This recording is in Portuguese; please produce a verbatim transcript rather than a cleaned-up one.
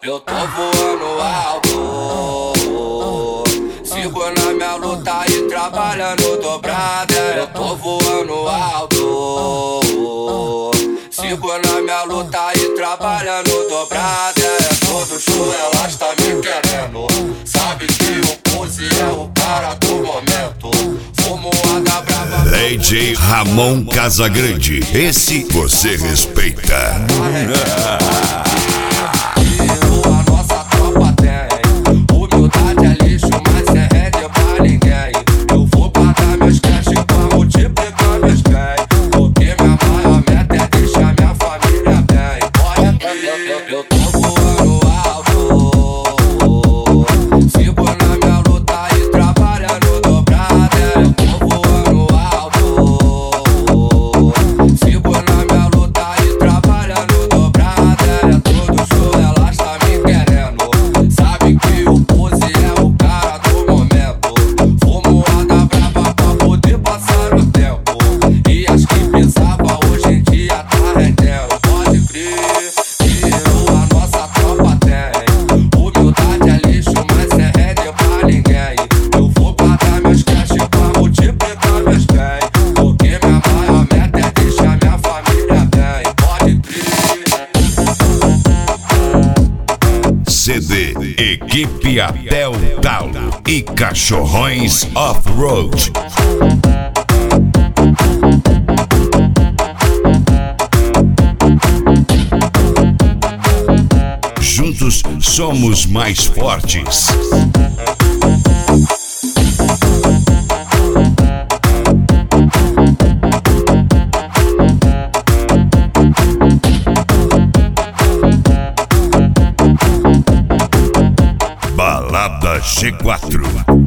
Eu tô voando alto, sigo na minha luta e trabalhando dobrada. Eu tô voando alto, sigo na minha luta e trabalhando dobrada. É todo show, elas tá me querendo. Sabe que o Pose é o cara do momento. Fumo a da brava. D J Ramon Casagrande, esse você respeita. Eu tô voando alto, sigo na minha luta e trabalhando dobrada. Eu tô voando alto, sigo na minha luta e trabalhando dobrada. É todo show, elas tá me querendo. Sabe que o Pose é o cara do momento. Fumo a da brava pra poder passar o tempo. E as que pensava hoje em dia tá rendendo. Pode crer. C D Equipe até o talo e Cachorrões Off-Road. Juntos somos mais fortes. Balada G quatro.